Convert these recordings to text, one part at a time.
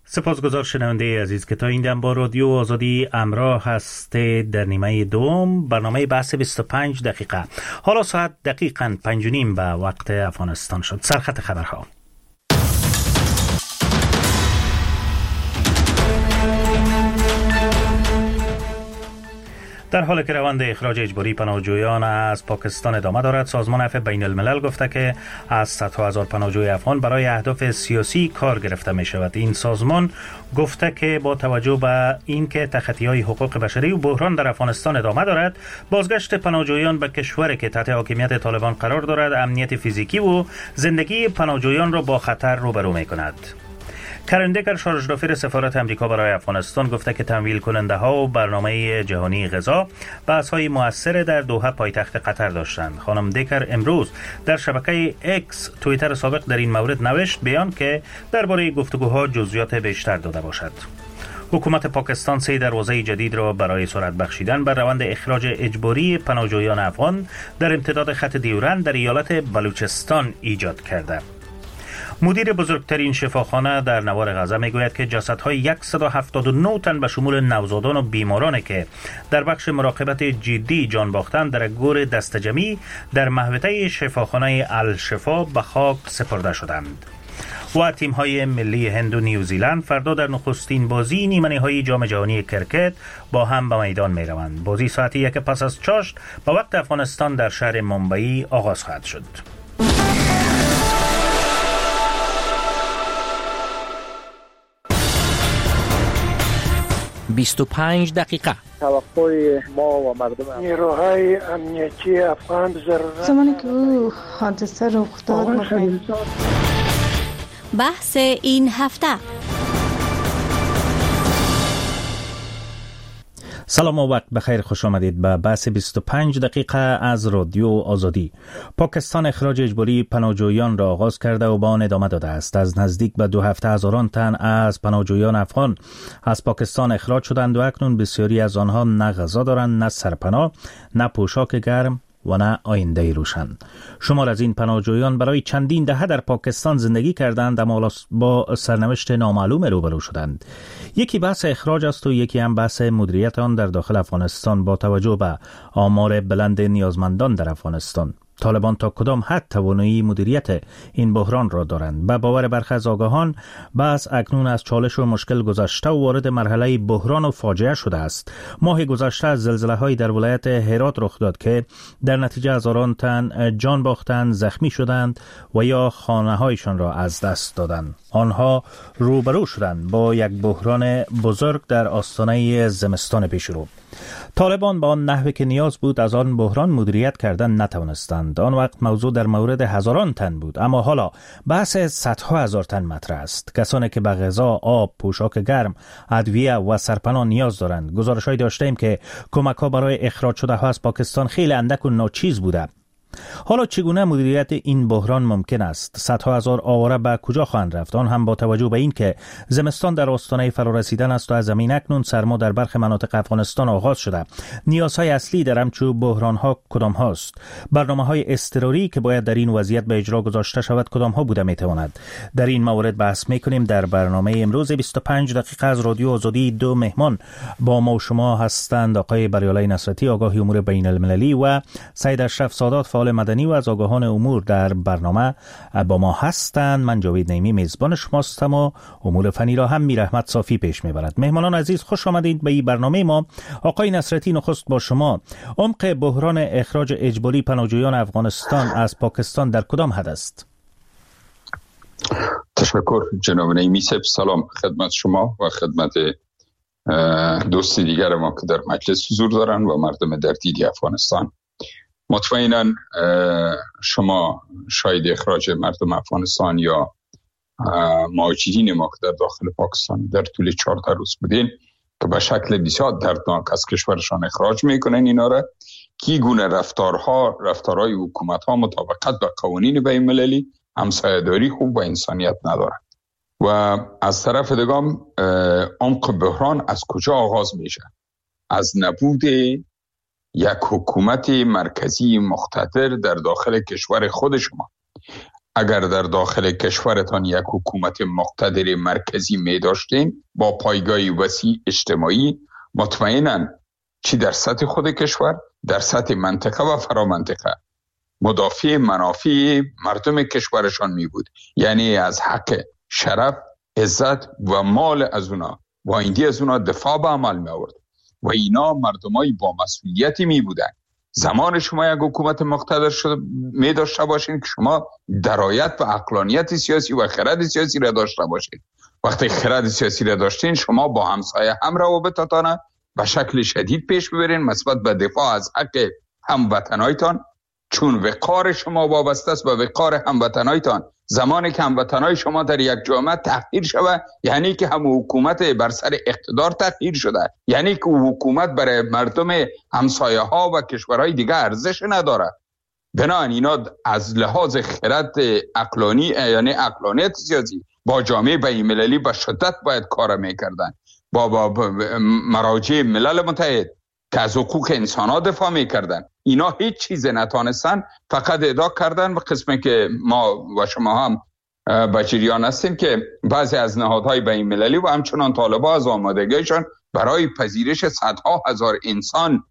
سپاسگزار شنونده عزیز که تا این دم با رادیو آزادی همراه هستید در نیمه دوم برنامه بحث 25 دقیقه. حالا ساعت دقیقاً 5:30 به وقت افغانستان شد. سرخط خبرها. در حالی که روند اخراج اجباری پناهجویان از پاکستان ادامه دارد، سازمان عفو بین الملل گفته که از صدها هزار پناهجوی افغان برای اهداف سیاسی کار گرفته می شود. این سازمان گفته که با توجه به اینکه تخطی‌های حقوق بشری و بحران در افغانستان ادامه دارد، بازگشت پناهجویان به کشوری که تحت حاکمیت طالبان قرار دارد امنیت فیزیکی و زندگی پناهجویان را با خطر روبرو می کند. کرن دکر، شارژدافیر سفارت امریکا برای افغانستان، گفته که تمویل کننده ها و برنامه جهانی غذا بحث های مؤثر در دوحه پایتخت قطر داشتند. خانم دکر امروز در شبکه اکس توییتر سابق در این مورد نوشت بیان که درباره گفتگوها جزئیات بیشتر داده باشد. حکومت پاکستان 3 دروازه جدید را برای سرعت بخشیدن بر روند اخراج اجباری پناهجویان افغان در امتداد خط دیورند در ایالت بلوچستان ایجاد کرده. مدیر بزرگترین شفاخانه در نوار غزه میگوید که جسدهای 179 تن به شمول نوزادان و بیمارانی که در بخش مراقبت جدی جان باختند در گور دستجمعی در محوطه شفاخانه الشفا به خاک سپرده شدند. و تیم‌های ملی هند و نیوزیلند فردا در نخستین بازی نیمه‌نهایی جام جهانی کرکت با هم به میدان می‌روند. بازی ساعت 1 پس از چاشت به وقت افغانستان در شهر ممبئی آغاز خواهد شد. 25 دقیقه. توقع ما و مردم نیروهای امنیتی افغان ضرورت زمانی که او حادثه رخ داد بحث این هفته. سلام و وقت بخیر، خوش آمدید به بحث 25 دقیقه از رادیو آزادی. پاکستان اخراج اجباری پناهجویان را آغاز کرده و با آن ادامه داده است. از نزدیک به 2 هفته هزاران تن از پناهجویان افغان از پاکستان اخراج شدند و اکنون بسیاری از آنها نه غذا دارند، نه سرپناه، نه پوشاک گرم و نه آینده روشن. شمار از این پناهجویان برای چندین دهه در پاکستان زندگی کردند اما با سرنوشت نامعلوم روبرو شدند. یکی بحث اخراج است و یکی هم بحث مدیریت آن در داخل افغانستان با توجه به آمار بلند نیازمندان در افغانستان. طالبان تا کدام حد توانایی مدیریت این بحران را دارند؟ به باور برخی از آگاهان بحث اکنون از چالش و مشکل گذشته و وارد مرحله بحران و فاجعه شده است. ماه گذشته از زلزله‌های در ولایت هرات رخ داد که در نتیجه هزاران تن جان باختند، زخمی شدند و یا خانه‌هایشان را از دست دادند. آنها روبرو شدند با یک بحران بزرگ در آستانه زمستان پیشرو. طالبان با آن نحوی که نیاز بود از آن بحران مدیریت کردن نتوانستند. آن وقت موضوع در مورد هزاران تن بود، اما حالا بحث صدها هزار تن مطرح است. کسانی که به غذا، آب، پوشاک گرم، ادویه و سرپناه نیاز دارند. گزارش‌هایی داشتیم که کمک‌ها برای اخراج شده‌ها از پاکستان خیلی اندک و ناچیز بوده. حالا چگونه مدیریت این بحران ممکن است؟ صدها هزار آواره به کجا خواهند رفت؟ آن هم با توجه به این که زمستان در آستانه فرارسیدن است و از زمین اکنون سرما در برخی مناطق افغانستان آغاز شده. نیازهای اصلی در همچو بحران‌ها کدام هاست؟ برنامه‌های اضطراری که باید در این وضعیت به اجرا گذاشته شود کدام ها بوده میتواند؟ در این مورد بحث میکنیم در برنامه امروز 25 دقیقه از رادیو آزادی. 2 مهمان با ما و شما هستند: آقای بریالای نصرتی، آگاه امور بین المللی، و سید اشرف سادات، فعال مدنی و از آگاهان امور در برنامه با ما هستند. من جاوید نعیمی میزبان شماستم و امور فنی را هم میر احمد صافی پیش میبرد. مهمانان عزیز، خوش آمدید به این برنامه ما. آقای نصرتی، نخست با شما. عمق بحران اخراج اجباری پناهجویان افغانستان از پاکستان در کدام حد است؟ تشکر جناب نعیمی صاحب. سلام خدمت شما و خدمت دوست دیگر ما که در مجلس حضور دارند و مردم در دیدی افغانستان. مطمئناً شما شاید اخراج مردم افغانستان یا مهاجرین ما که در داخل پاکستان در طول 14 روز بودین که به شکل بسیار دردناک از کشورشان اخراج میکنن اینا را، کی گونه رفتارهای حکومت‌ها مطابقت با قوانین بین المللی، همسایه‌داری خوب و انسانیت ندارند. و از طرف دیگه عمق بحران از کجا آغاز میشه؟ از نبود یک حکومت مرکزی مقتدر در داخل کشور خود شما. اگر در داخل کشورتان یک حکومت مقتدر مرکزی می داشتین با پایگاهی وسیع اجتماعی، مطمئناً چی در سطح خود کشور، در سطح منطقه و فرامنطقه مدافع منافع مردم کشورشان می بود. یعنی از حق، شرف، عزت و مال از اونا و آینده از اونا دفاع به عمل می آورد و اینا مردمای با مسئولیتی می بودن. زمان شما یک حکومت مقتدر شده می داشته باشین که شما درایت و عقلانیت سیاسی و خرد سیاسی را داشته باشین. وقتی خرد سیاسی را داشتین، شما با همسایه هم روابطتان به شکل شدید پیش ببرین نسبت به دفاع از حق هموطنایتان، چون وقار شما وابسته است به وقار هموطنایتان. زمانی که هموطنای شما در یک جامعه تحقیر شود، یعنی که هم حکومت بر سر اقتدار تحقیر شده، یعنی که حکومت برای مردم همسایه ها و کشورهای دیگه ارزش نداره. بنابراین اینا از لحاظ خرد عقلانی، یعنی عقلانیت سیاسی، با جامعه بین‌المللی به شدت باید کار میکردن، با مراجع ملل متحد که از حقوق انسان ها دفاع میکردن. اینا هیچ چیز نتانستن، فقط ادعا کردن. و قسمی که ما و شما هم به جریان هستیم که بعضی از نهادهای بین المللی و همچنان طالبان از آمادگیشان برای پذیرش صدها هزار انسان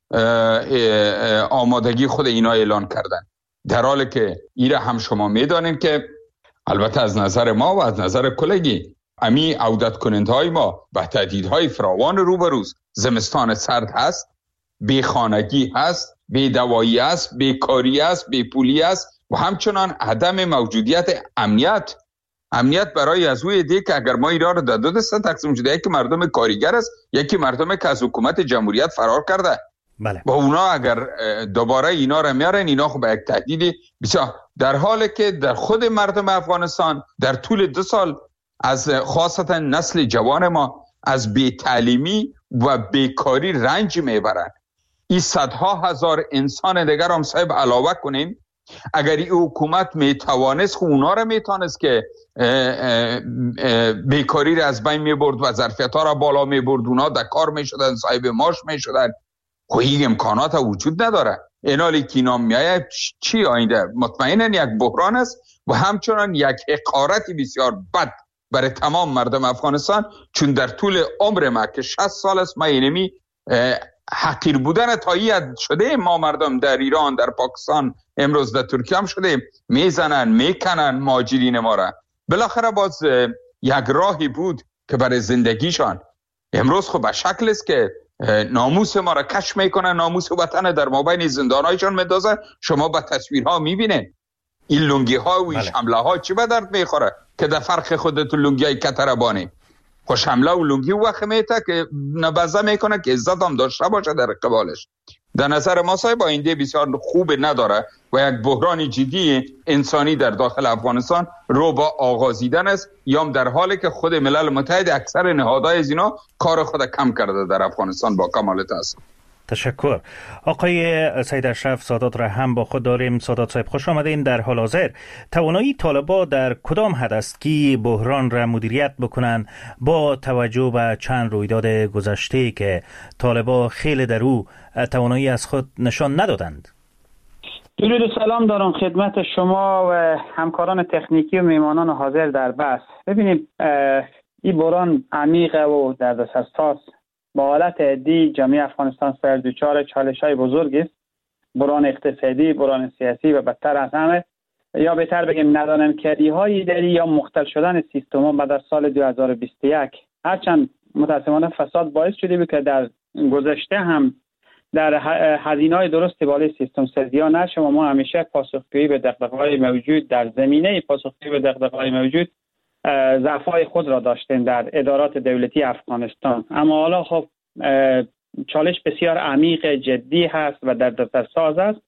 آمادگی خود اینا اعلان کردن، در حالی که ایره هم شما میدانید که البته از نظر ما و از نظر کلگی امی عودت کنندهای ما به تهدیدهای فراوان روبروز. زمستان سرد هست، بی خانگی هست، بی دوایی هست، بی کاری هست، بی پولی هست و همچنان عدم موجودیت امنیت برای از اوی دی که اگر ما ایران رو در دو دسته تقسیم شده، یکی مردم کارگر است، یکی مردم که از حکومت جمهوریت فرار کرده. بله. و اونا اگر دوباره اینا رو میارن، اینا خب یک تهدید بسیار، در حالی که در خود مردم افغانستان در طول 2 سال از خاصتا نسل جوان ما از بی‌تعلیمی و بیکاری رنج میبرند. این صدها هزار انسان دیگر هم صاحب علاوه کنیم. اگر این حکومت میتوانست خب اونا رو میتونست که بیکاری را از بین میبرد و ظرفیت ها را بالا میبرد، اونا در کار میشدن، صاحب معاش میشدن. خب این امکانات وجود نداره. اینالی که اینا میآید چی آینده؟ مطمئنا یک بحران است و همچنان یک حقارت بسیار بد برای تمام مردم افغانستان، چون در طول عمر ما که 60 سال است ما اینمی حقیر بودن تایید شده. ما مردم در ایران، در پاکستان، امروز در ترکیه هم شده، میزنن میکنن مهاجرین ما را. بالاخره باز یک راهی بود که برای زندگیشان. امروز خب به شکل است که ناموس ما را کش میکنن، ناموس وطن در مابین زندانایشان میندازن. شما با تصویرها میبینین این لنگی ها و این شمله ها چی به درد میخوره که در فرق خودت لنگی های کتربانی. خوش حمله و لنگی وقت میته که نبزه میکنه که عزت هم داشته باشه در قبالش. در نظر ما صاحب آینده بسیار خوب نداره و یک بحران جدی انسانی در داخل افغانستان رو با آغازیدن است، یا در حالی که خود ملل متحد اکثر نهادهای از اینا کار خود کم کرده در افغانستان. با کمال تاسف. تشکر. آقای سید اشرف سادات را هم با خود داریم. سادات صاحب خوش آمدین. در حال حاضر توانایی طالبان در کدام حد است که بحران را مدیریت بکنن با توجه به چند رویداد گذشته که طالبان خیلی در او توانایی از خود نشان ندادند؟ درود و سلام دارم خدمت شما و همکاران تکنیکی و میمانان حاضر در بحث. ببینید این بحران عمیق و دردسرساز با حالت عدی جامعه افغانستان سر دچار چالش‌های بزرگ است. بحران اقتصادی، بحران سیاسی و بدتر از همه، یا بهتر بگیم ندانم‌کاری‌های اداری یا مختل شدن سیستم بعد از سال 2021. هرچند متأسفانه فساد باعث شده بود که در گذشته هم در هزینه‌های درست بالای سیستم سازی ها نشه و ما همیشه پاسخگویی به دغدغه‌های موجود در زمینه پاسخگویی به دغدغه‌های موجود ضعف‌های خود را داشتیم در ادارات دولتی افغانستان. اما حالا خب چالش بسیار عمیق جدی هست و دردسرساز است.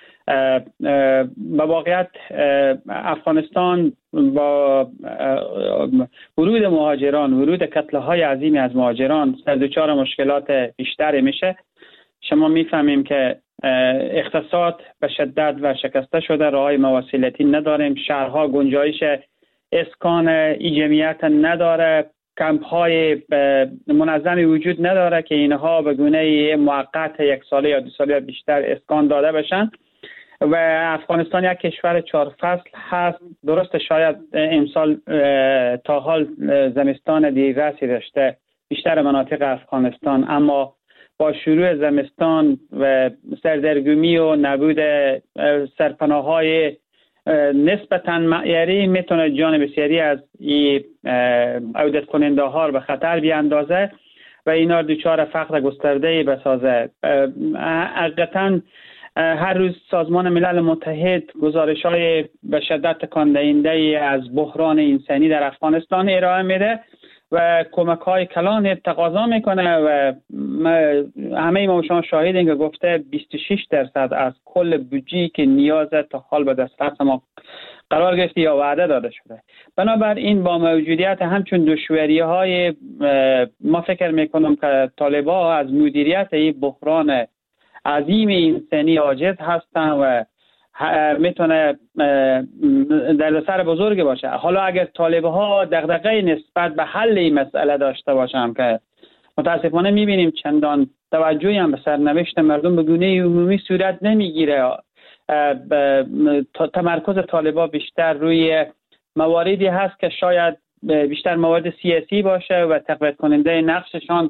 به واقعیت افغانستان با ورود مهاجران، ورود کتله‌های عظیمی از مهاجران سر دچار مشکلات بیشتری میشه. شما میفهمیم که اقتصاد به شدت و شکسته شده، راههای مواصلاتی نداریم، شهرها گنجایش اسکان ای جمعیت نداره، کمپ های منظمی وجود نداره که اینها به گونه موقت 1 ساله یا 2 ساله بیشتر اسکان داده بشن. و افغانستان یک کشور 4 فصل هست. درسته شاید امسال تا حال زمستان دیررسی داشته بیشتر مناطق افغانستان، اما با شروع زمستان و سردرگمی و نبود سرپناه‌های نسبتاً معیاری میتونه جان بسیاری از این عودت کننده ها به خطر بیاندازه و اینا دچار فقر گسترده بسازه. حقیقتاً هر روز سازمان ملل متحد گزارش‌های به شدت تکان دهنده از بحران انسانی در افغانستان ارائه میده و کمک‌های کلان تقاضا میکنه و همه ما شما شاهدین که گفته 26% از کل بودجه‌ای که نیاز تا حال به دسترس ما قرار گرفته یا وعده داده شده. بنابراین با موجودیت همچون دشواری‌های ما فکر میکنم که طالبان از مدیریت این بحران عظیم انسانی عاجز هستن و میتونه دردسر بزرگی باشه. حالا اگر طالب‌ها دغدغه نسبت به حل این مسئله داشته باشن که متاسفانه میبینیم چندان توجهی هم به سرنوشت مردم به گونه عمومی صورت نمیگیره، تمرکز طالبان بیشتر روی مواردی هست که شاید بیشتر موارد سیاسی باشه و تقویت کننده نقششان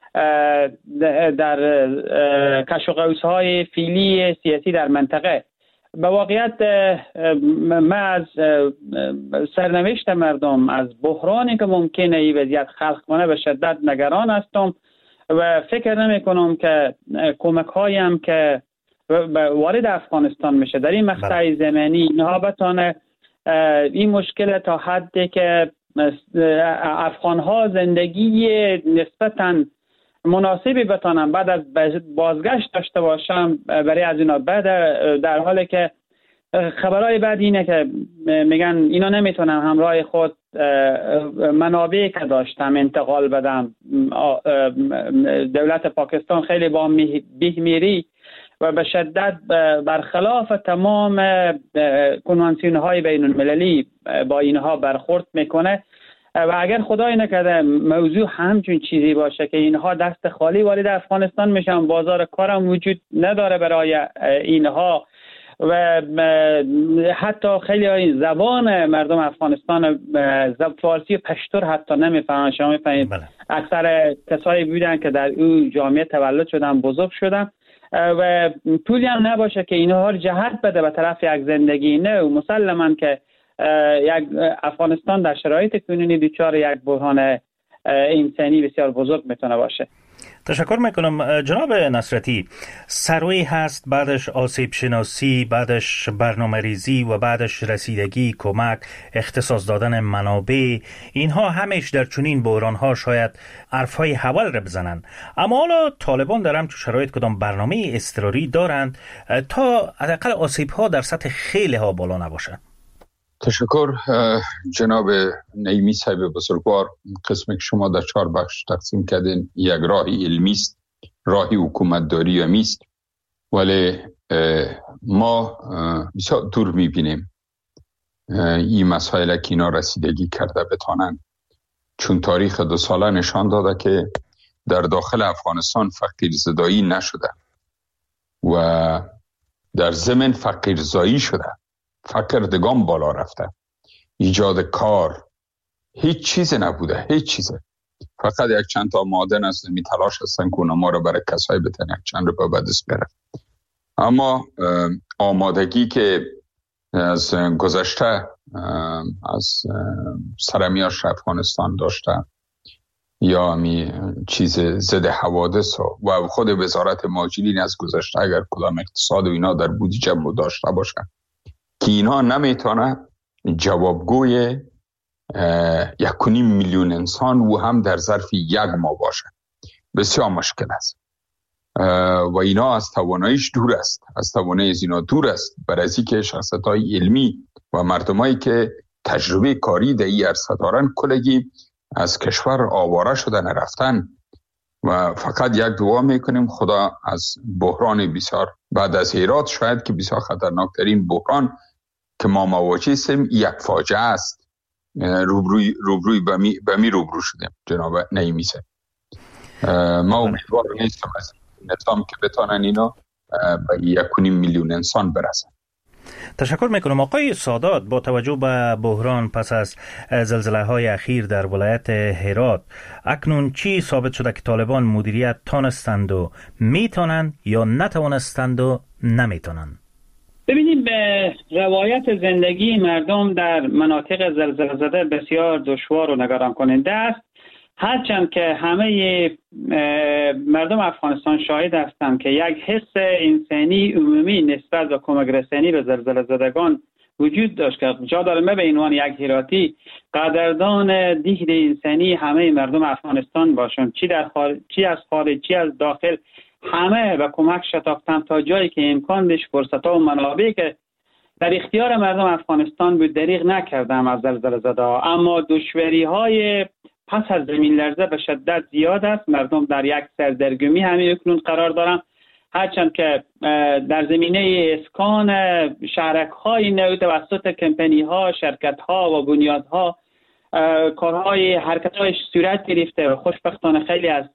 در کش و قوس‌های فعلی سیاسی در منطقه. به واقعیت من از سرنوشت مردم، از بحرانی که ممکنه این وضعیت خلق کنه به شدت نگران هستم و فکر نمی کنم که کمک هایم که وارد افغانستان میشه در این مقطع زمانی اینها بتونه این مشکل تا حدی که افغان ها زندگی نسبتاً مناسبی بتانم بعد از بازگشت داشته باشم برای از اینا. بعد در حالی که خبرهای بعد اینه که میگن اینا نمیتونن همراه خود منابعی که داشتم انتقال بدم. دولت پاکستان خیلی با بهمیری و به شدت برخلاف تمام کنوانسیون های بین المللی با اینها برخورد میکنه و اگر خدای نکرده موضوع همچون چیزی باشه که اینها دست خالی وارد افغانستان میشن، بازار کارم وجود نداره برای اینها و حتی خیلی زبان مردم افغانستان فارسی و پشتور حتی نمیفهمن. شما میفهمید اکثر کسایی بودن که در اون جامعه تولد شدن، بزرگ شدن و پولی هم نباشه که اینها رو جهت بده به طرف یک زندگی نو. مسلماً که یک افغانستان در شرایط کنونی دچار یک بحران انسانی بسیار بزرگ میتونه باشه. تشکر میکنم جناب نصرتی. سروی هست، بعدش آسیب شناسی، بعدش برنامه ریزی و بعدش رسیدگی، کمک، اختصاص دادن منابع، اینها همش در چنین بحران ها شاید حرفهای حول را بزنن. اما حالا طالبان در همچون شرایط کدام برنامه اضطراری دارند تا حداقل آسیب ها در سطح خیلی ها بالا نباشه؟ تشکر جناب نعیمی صاحب بزرگوار. قسمی که شما در 4 بخش تقسیم کردین، یک راهی علمی است، راهی حکومتداری همی است، ولی ما بسیار دور میبینیم این مسائل که اینا رسیدگی کرده بتانن، چون تاریخ 2 ساله نشان داده که در داخل افغانستان فقیر زدایی نشده و در ضمن فقیر زایی شده، فقر دگام بالا رفته، ایجاد کار هیچ چیز نبوده، هیچ چیزه. فقط یک چند تا مادن است می تلاش هستن که ما رو برای کسایی بتن یک چند رو به دست بیاره. اما آمادگی که از گذشته از سرمیاش افغانستان داشته یا می چیز ضد حوادث و خود وزارت مهاجرین از گذشته اگر کدام اقتصاد و اینا در بودجه داشته باشه که اینها نمیتونه جوابگوی 1.5 میلیون انسان و هم در ظرف 1 ماه باشه، بسیار مشکل است و اینا از تواناییش دور است، از توانایی از اینا دور است. برای از اینکه شخصیت‌های علمی و مردمایی که تجربه کاری در این عرصه دارن کلگی از کشور آواره شدن رفتن و فقط یک دعا میکنیم خدا از بحران بسیار بعد از هرات شاید که بسیار خطرناکترین بحران که ما مواجه هستیم یک فاجعه است، روبروی به می روبرو شدیم جناب نعیمی صاحب. ما امیدوار نیستم از نظام که بتانن اینا به 1.5 میلیون انسان برسن. تشکر میکنم آقای سادات. با توجه به بحران پس از زلزله های اخیر در ولایت هرات، اکنون چی ثابت شده که طالبان مدیریت تانستند و میتونند یا نتوانستند و نمیتونند؟ ببینید، به روایت زندگی مردم در مناطق زلزله زده بسیار دشوار و نگران کننده است. هرچند که همه مردم افغانستان شاهد هستند که یک حس انسانی عمومی نسبت به کمک رسانی به زلزله زدگان وجود داشت که جا داره من به عنوان یک هراتی قدردان دیگر انسانی همه مردم افغانستان باشم، چی از خارج چی از داخل، همه به کمک شتافتند تا جایی که امکان داشت فرصت‌ها و منابعی که در اختیار مردم افغانستان بود دریغ نکردم از زلزله زده. اما دشواری‌های پس از زمین لرزه به شدت زیاد است. مردم در یک سردرگمی همین اکنون قرار دارند، هرچند که در زمینه اسکان شهرک‌های نو توسط کمپنی‌ها، شرکت‌ها و بنیادها کارهای حرکت‌های صورت گرفته و خوشبختانه خیلی از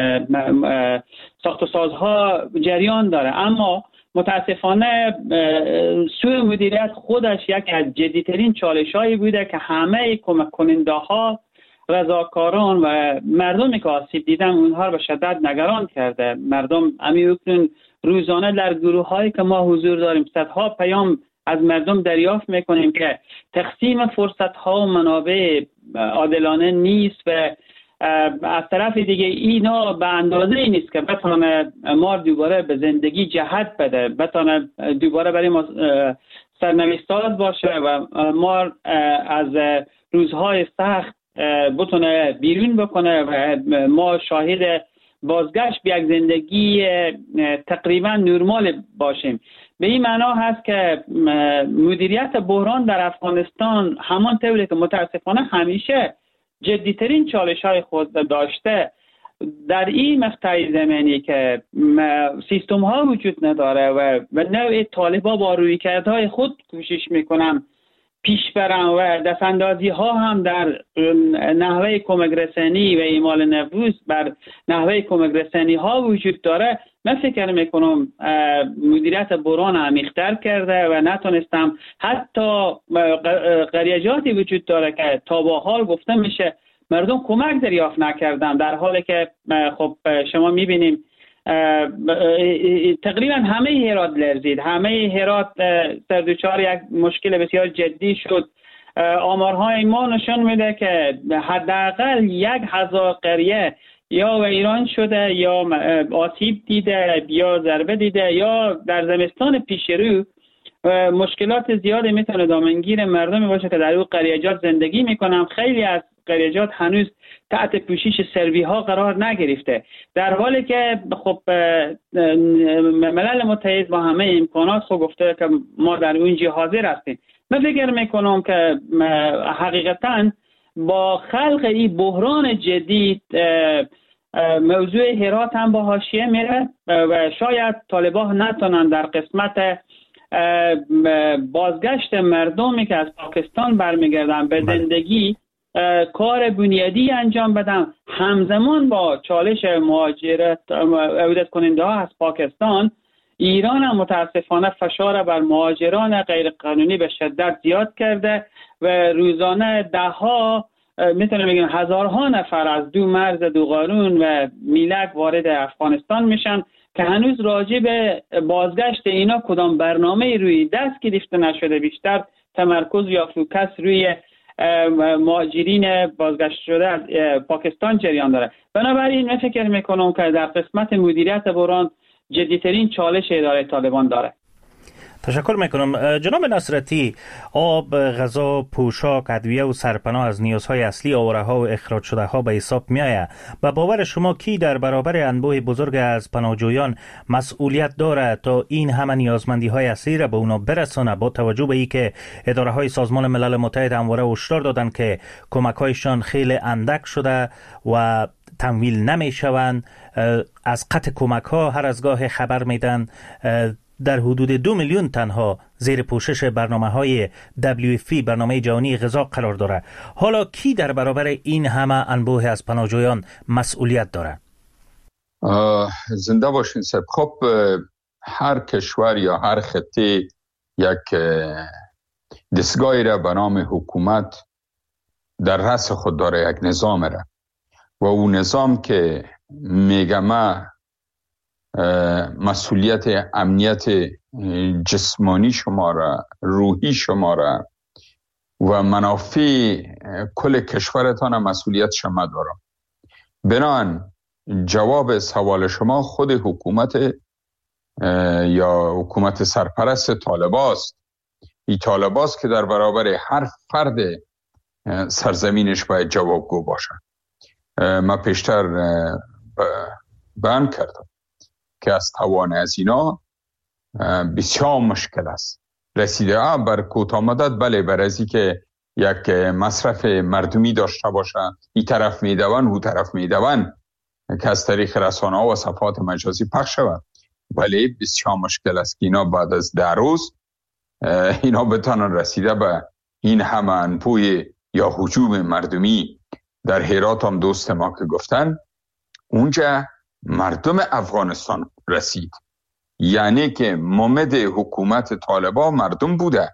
ساخت و سازها جریان داره، اما متاسفانه سوء مدیریت خودش یک از جدی‌ترین چالش‌هایی بوده که همه کمک کننده‌ها، رضاکاران و مردمی که آسیب دیدن اونها رو به شدت نگران کرده. مردم اکنون روزانه در گروه‌هایی که ما حضور داریم صدها پیام از مردم دریافت میکنیم که تقسیم فرصت‌ها و منابع عادلانه نیست و از طرف دیگه اینا به اندازه ای نیست که بتونه ما دوباره به زندگی جهت بده، بتونه دوباره برای ما سرنوشت ساز باشه و ما از روزهای سخت بتونه بیرون بکنه و ما شاهد بازگشت به یک زندگی تقریبا نرمال باشیم. به این معنا هست که مدیریت بحران در افغانستان همان طوری که متاسفانه همیشه جدیترین چالش های خود داشته، در این مقطع زمانی که سیستم ها وجود نداره و نوع طالبا با رویکردهای خود کوشش میکنن پیش برن و دستاندازی ها هم در نحوه کمک رسانی و اعمال نفوذ بر نحوه کمک رسانی ها وجود داره، من فکر میکنم مدیریت بحران عمیق‌تر کرده و نتونستم، حتی قریجاتی وجود داره که تا با حال گفته میشه مردم کمک دریافت نکردن، در حالی که خب شما میبینیم تقریبا همه هرات لرزید، همه هرات سردوچار یک مشکل بسیار جدی شد. آمارهای ما نشان میده که حداقل 1000 قریه یا ویران شده یا آسیب دیده یا ضربه دیده یا در زمستان پیش رو مشکلات زیادی میتونه دامنگیر مردمی باشه که در اون قریجات زندگی میکنن. خیلی از قریجات هنوز تحت پوشش سروی ها قرار نگرفته، در حالی که خب ملل متحد با همه امکانات خود گفته که ما در اونجا حاضر هستیم. من فکر میکنم که حقیقتا با خلق این بحران جدید موضوع هرات هم با حاشیه میره و شاید طالبان نتونن در قسمت بازگشت مردمی که از پاکستان برمیگردن به زندگی کار بنیادی انجام بدن، همزمان با چالش مهاجرت عودت کننده ها از پاکستان. ایران هم متاسفانه فشار بر مهاجران غیر قانونی به شدت زیاد کرده و روزانه دهها میتونم بگم هزارها نفر از دو مرز دو قانون و میلک وارد افغانستان میشن که هنوز راجع به بازگشت اینا کدام برنامه روی دست گرفته نشده، بیشتر تمرکز یا فوکس روی مهاجرین بازگشت شده از پاکستان جریان داره. بنابراین من فکر میکنم که در قسمت مدیریت بحران جدیترین چالش اداره طالبان داره. تشکر میکنم. جناب نصرتی، آب، غذا، پوشاک، ادویه و سرپناه از نیازهای اصلی آواره ها و اخراج شده ها به حساب می آید. و باور شما کی در برابر انبوه بزرگ از پناهجویان مسئولیت داره تا این همه نیازمندی های اصلی را به اونا برسانه، با توجه به ای که اداره های سازمان ملل متحد همواره هشدار دادن که کمک هایشان خیلی اندک شده و تمویل نمی شوند؟ از قطع کمک ها هر از گاه خبر میدن در حدود 2 میلیون تنها زیر پوشش برنامه‌های WFP، برنامه جهانی غذا قرار داره. حالا کی در برابر این همه انبوه از پناهجویان مسئولیت داره؟ زنده باشین صاحب. خب هر کشور یا هر خطه یک دستگاهی را به نام حکومت در رأس خود داره، یک نظام را، و اون نظام که میگه ما مسئولیت امنیت جسمانی شما را، روحی شما را و منافع کل کشورتان مسئولیت شما دارم. بنان جواب سوال شما خود حکومت یا حکومت سرپرست طالباست. این طالباست که در برابر هر فرد سرزمینش باید جوابگو باشن. من پیشتر بیان کردم که از توان از اینا بسیار مشکل است. رسیده بر کوتاه مدت بله، بر ازی که یک مصرف مردمی داشته باشه، این طرف میدون او طرف میدون که از طریق رسانه ها و صفحات مجازی پخش شود، ولی بسیار مشکل است که اینا بعد از 10 روز اینا بتانن رسیده به این همه انپوی یا هجوم مردمی. در هرات هم دوست ما که گفتن اونجا مردم افغانستان رسید، یعنی که ممد حکومت طالبان مردم بوده.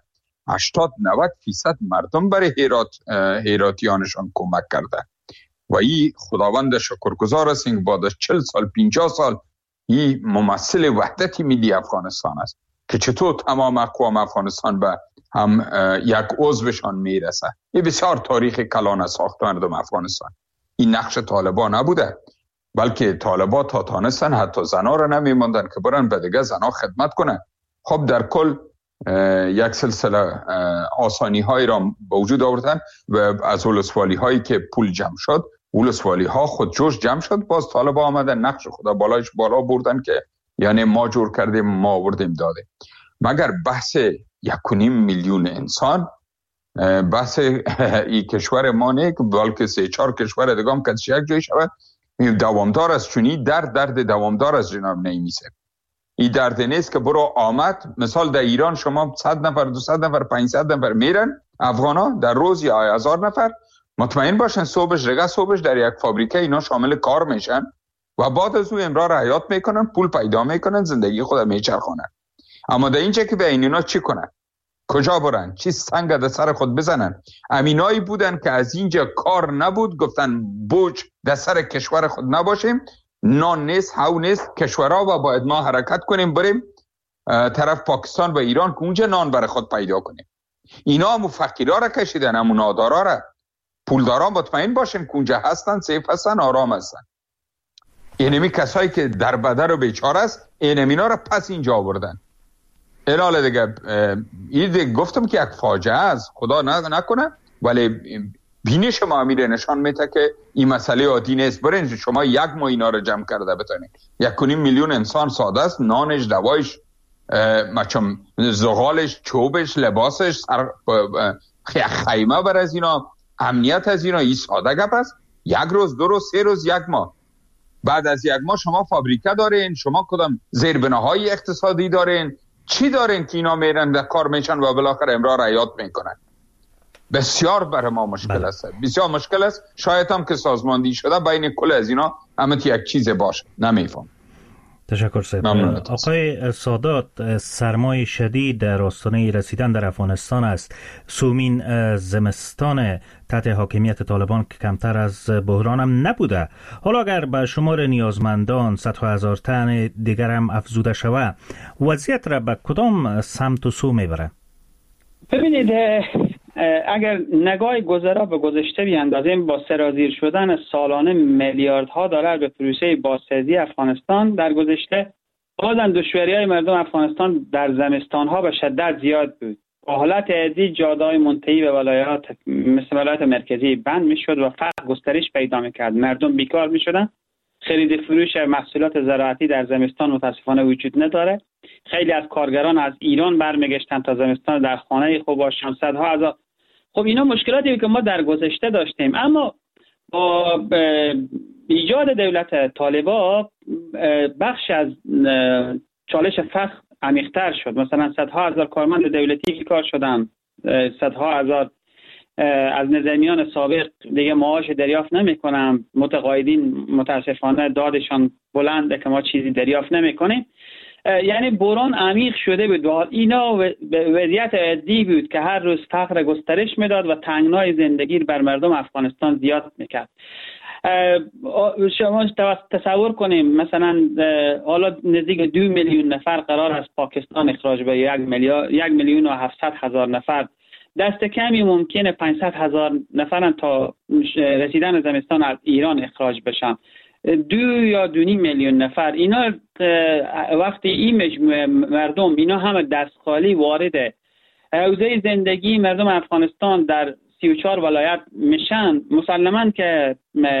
80-90% مردم برای هراتیانشان کمک کرده و این خداوند شکرگزار است که بعد از 40 سال 50 سال این ممثل وحدت ملی افغانستان است که چطور تمام اقوام افغانستان به هم یک عضوشان میرسه. این بسیار تاریخ کلان ساخت مردم افغانستان. این نقش طالبان نبوده، بلکه طالبان تا تانستن حتی زنا را نمیماندن که برن به دیگه زنا خدمت کنن. خب در کل یک سلسله آسانی هایی را به وجود آوردن و از ولسوالی هایی که پول جمع شد، ولسوالی ها خود جوش جمع شد، باز طالبان آمدن نقش خدا bilaش بالا بردن که یعنی ما جور کردیم، ما آوردیم داده. مگر بحث 1.5 میلیون انسان، بحث این کشور ما نه بلکه 3-4 کشور دیگه هم کدش یک جای شود دوامدار است. چونی درد دوامدار است جناب نعیمی‌صاحب. این درد نیست که برو آمد. مثال در ایران شما 100 نفر 200 نفر 500 نفر میرن افغانا در روز یا 1000 نفر، مطمئن باشن صبحش در یک فابریکه اینا شامل کار میشن و بعد از او امرار حیات میکنن، پول پیدا میکنن، زندگی خود میچرخونن. اما در اینجا که به اینا چی کنن؟ کجا برن؟ چی سنگ در سر خود بزنن؟ امینایی بودن که از اینجا کار نبود، گفتن بوج در سر کشور خود نباشیم، نان نیست، هاو نیست کشورها و باید ما حرکت کنیم بریم طرف پاکستان و ایران که اونجا نان برای خود پیدا کنیم. اینا هم فقیرها را کشیدن، هم نادارا را. پولدارا مطمئن باشن که اونجا هستن، سیف هستن، آرام هستن. اینمی کسایی که در بدر و بیچاره است اینمینا را پس اینجا آوردن. الاله دیگه این گفتم که یک فاجعه است، خدا نکنه، ولی بینش ما میره نشان میده که این مسئله عادی نیست. برین شما 1 ماه اینا رو جمع کرده بتونید. 1.5 میلیون انسان ساده است، نانش، دوایش، مچم زغالش، چوبش، لباسش، خیمه بر از اینا، امنیت از اینا. این ساده گپ است. 1 روز 2 روز 3 روز 1 ماه. بعد از 1 ماه شما فابریکه دارین، شما کدام زیربناهای اقتصادی دارین، چی دارین که اینا میرن در کار میشن و بالاخره امرار حیات میکنن؟ بسیار برای ما مشکل است، بسیار مشکل است. شاید هم که سازماندهی شده بین کل از اینا همه یک چیز باشه، نمیفهم. تشکر صاحب. آقای سادات، سرمای شدید در آستانه رسیدن در افغانستان است. سومین زمستان تحت حاکمیت طالبان که کمتر از بحران هم نبوده. حالا اگر به شمار نیازمندان 100,000 تن دیگر هم افزوده شود، وضعیت را به کدام سمت و سو میبره؟ ببینید، اگر نگاه گذرا به گذشته بیاندازیم، با سرازیر شدن سالانه میلیاردها دلار به پروژه بازسازی افغانستان در گذشته، بازم دشواری‌های مردم افغانستان در زمستان‌ها به شدت زیاد بود. با حالت عادی جاده‌های منتهی به ولایات مثل ولایت مرکزی بند می‌شد و فقر گسترش پیدا می‌کرد. مردم بیکار می‌شدند. خرید فروش محصولات زراعتی در زمستان متاسفانه وجود نداره. خیلی از کارگران از ایران برمیگشتن تا زمستان در خانه خوباشان، صدها هزار. خب اینا مشکلاتی که ما در گذشته داشتیم، اما با ایجاد دولت طالبان بخش از چالش فقر عمیق‌تر شد. مثلا صدها هزار کارمند دولتی بیکار شدن، صدها هزار از نظامیان سابق دیگه معاش دریافت نمی‌کنن. متقاعدین متاسفانه دادشان بلنده که ما چیزی دریافت نمی‌کنیم. یعنی بوران عمیق شده بود. اینا وضعیت عادی بود که هر روز فقر گسترش میداد و تنگنای زندگی بر مردم افغانستان زیاد میکرد. شما تصور کنیم مثلا حالا نزدیک 2 میلیون نفر قرار است پاکستان اخراج به 1,700,000 نفر. دست کمی ممکنه 500,000 نفرن تا رسیدن زمستان از ایران اخراج بشن. 2 یا 2.5 میلیون نفر. اینا وقتی این مجموعه مردم اینا همه دست خالی وارد حوزه زندگی مردم افغانستان در 34 ولایت میشن، مسلماً که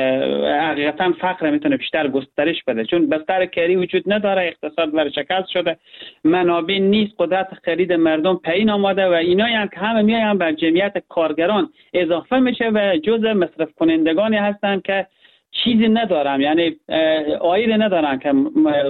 حقیقتاً فقر میتونه بیشتر گسترش بده، چون بستر کاری وجود نداره، اقتصاد ورشکست شده، منابع نیست، قدرت خرید مردم پایین آمده و اینا هم که همه میایم بر جمعیت کارگران اضافه میشه و جزء مصرف کنندگانی هستن که چیزی ندارم، یعنی عاید ندارن که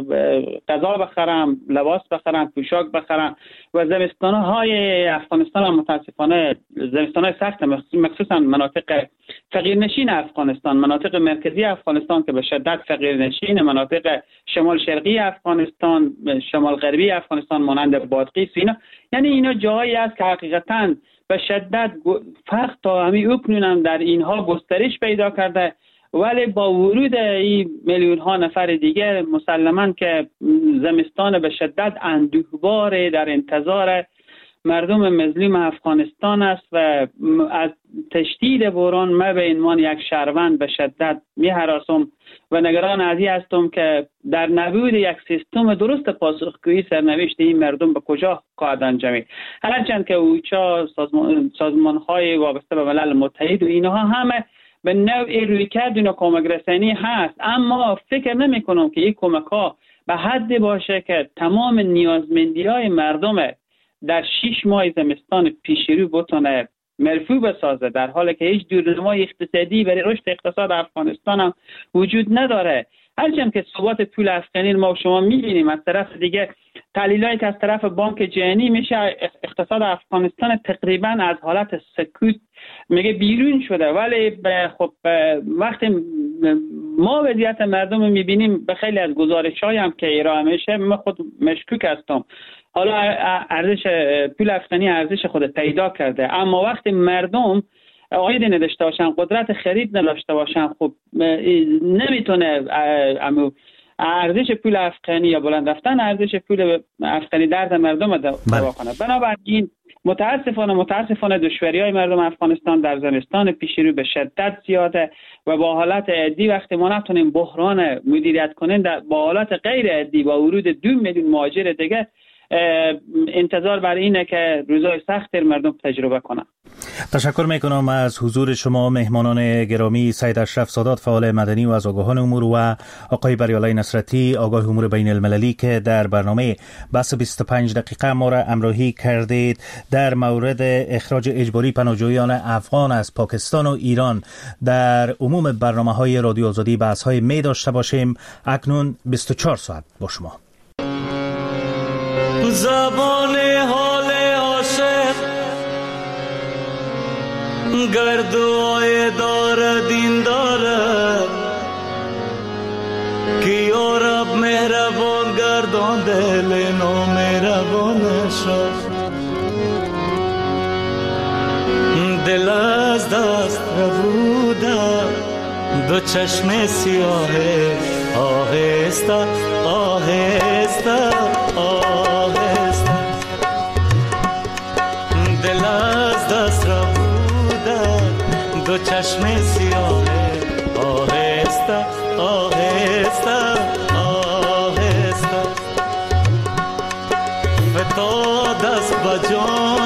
غذا بخرم، لباس بخرم، پوشاک بخرم. و زمستان‌های افغانستان هم متاسفانه زمستان‌های سخت، مخصوصا مناطق فقیرنشین افغانستان، مناطق مرکزی افغانستان که به شدت فقیرنشین، مناطق شمال شرقی افغانستان، شمال غربی افغانستان مانند بادغیس، یعنی اینا جایی است که حقیقتاً به شدت فرق تا همین اکنون در اینها گسترش پیدا کرده. ولی با ورود این میلیون ها نفر دیگه مسلماً که زمستان به شدت اندوهبار در انتظار مردم مظلوم افغانستان است و از تشدید بوران من به عنوان یک شهروند به شدت می‌هراسم و نگران از این هستم که در نبود یک سیستم درست پاسخگویی سرنوشت این مردم به کجا خواهد انجامید. هرچند که اوچا سازمان‌های وابسته به ملل متحد و اینها همه به نوع رویکرد و کمک رسانی هست، اما فکر نمی کنم که این کمک ها به حد باشه که تمام نیازمندی های مردم در 6 ماه زمستان پیش رو بتونه مرفوع بسازه، در حالی که هیچ دورنمای اقتصادی برای رشد اقتصاد افغانستان هم وجود نداره. هرچند که ثبات پول افغانی ما و شما می‌بینیم، از طرف دیگه تحلیلایی که از طرف بانک جهانی میشه اقتصاد افغانستان تقریبا از حالت سکوت میگه بیرون شده، ولی خب وقتی ما وضعیت مردم رو میبینیم به خیلی از گزارش‌های هم که ارائه میشه من خود مشکوک هستم. حالا ارزش پول افغانی ارزش خود پیدا کرده، اما وقتی مردم عاید نداشته باشن، قدرت خرید نداشته باشن، خب نمیتونه ارزش پول افغانی یا بلند رفتن ارزش پول افغانی درد مردم دوا کنه. بنابراین متاسفانه دشواری‌های مردم افغانستان در زمستان پیش رو به شدت زیاده و با حالت عادی وقتی ما نتونیم بحران مدیریت کنیم، با حالت غیر عادی با ورود 2 میلیون مهاجر دیگه انتظار بر اینه که روزهای سخت مردم تجربه کنن. تشکر میکنم از حضور شما مهمانان گرامی، سید اشرف سادات فعال مدنی و از آگاهان امور و آقای بریالای نصرتی آگاه امور بین المللی که در برنامه بحث 25 دقیقه ما را همراهی کردید در مورد اخراج اجباری پناهجویان افغان از پاکستان و ایران. در عموم برنامه‌های رادیو آزادی بحث‌های می داشته باشیم. اکنون 24 ساعت با شما. زبان حال عاشق گردوای دار دین داره که یا رب مهربان گردان دل نو مهربان شد، دل از دست ربوده دو چشم سیاه آهسته آهسته آهسته، دل از دست ربوده دو چشم سیاه آهسته آهسته آهسته، فتاد دست بجان